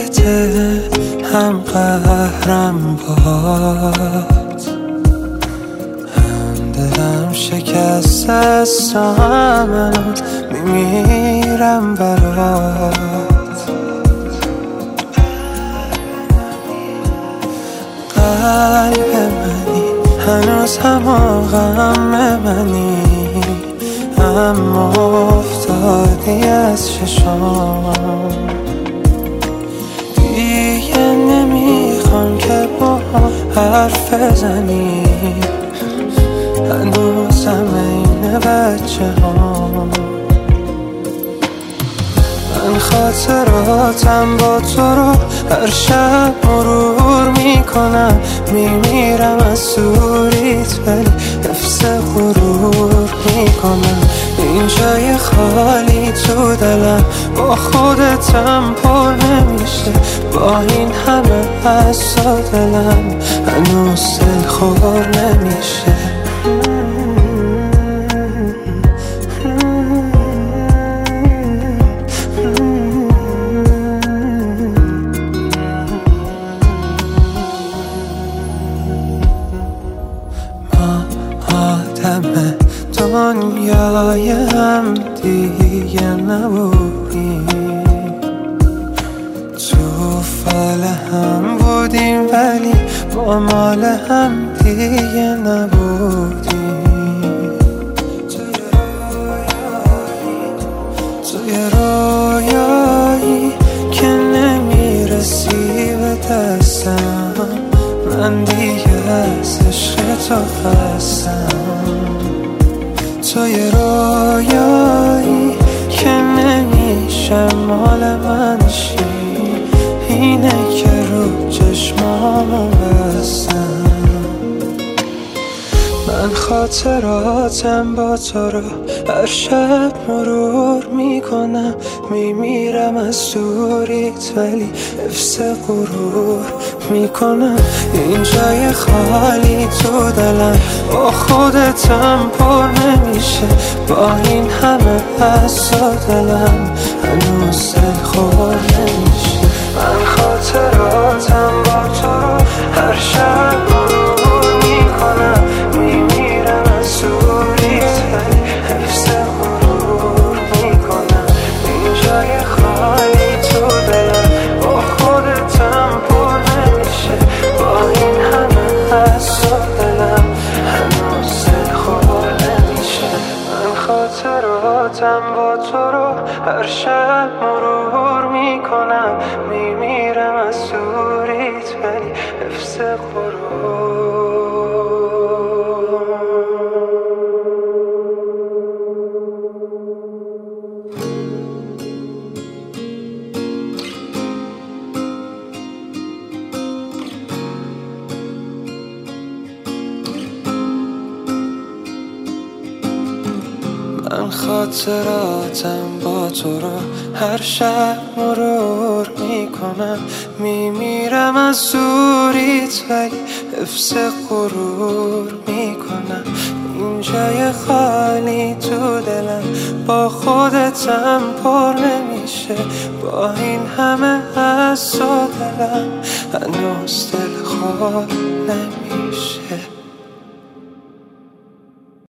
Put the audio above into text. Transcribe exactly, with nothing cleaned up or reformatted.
بهته هم قهرم باد، هم دلم شکست است و هم میمیرم برات. قلب منی هنوز هم غم منی، اما افتادی از چشام. دیگه نمیخوام که با حرف بزنی، هنوزم این بچه ها. من خاطراتم با تو رو هر شب مرور میکنم، میمیرم از دوریت ولی حفظ غرور میکنم. این جای خالی تو دلم با خودتم پر نمیشه، با این همه حس و دلم هنوز دلخور نمیشه. آدم دنیای هم دیگه نبودیم، تو فال هم بودیم ولی با مال هم دیگه نبودیم. توی رویایی که نمیرسی به دستم، من دیگه از عشق تو خستم. توی رویایی که نمیشه مال من شی، اینه که رو چشمامو بستم. من خاطراتم با تو رو هر شب مرور میکنم، میمیرم از دوریت ولی حفظ غرور میکنم. این جای خالی تو دلم با خودتم پر نمیشه، با این همه حس و دلم هنوز دلخور نمیشه. من خاطراتم با تو رو هر شب مرور میکنم، میمیرم از دوریت ولی حفظ غرور میکنم. این جای خالی تو دلم با خودتم پر نمیشه، با این همه حس و دلم هنوز دلخور نمیشه. من خاطراتم با تو رو هر شب مرور میکنم، میمیرم از دوریت ولی حفظ غرور. من خاطراتم با تو رو هر شب مرور میکنم، میمیرم از دوریت ولی حفظ غرور میکنم. این جای خالی تو دلم با خودتم پر نمیشه، با این همه حس و دلم هنوز دلخور نمیشه.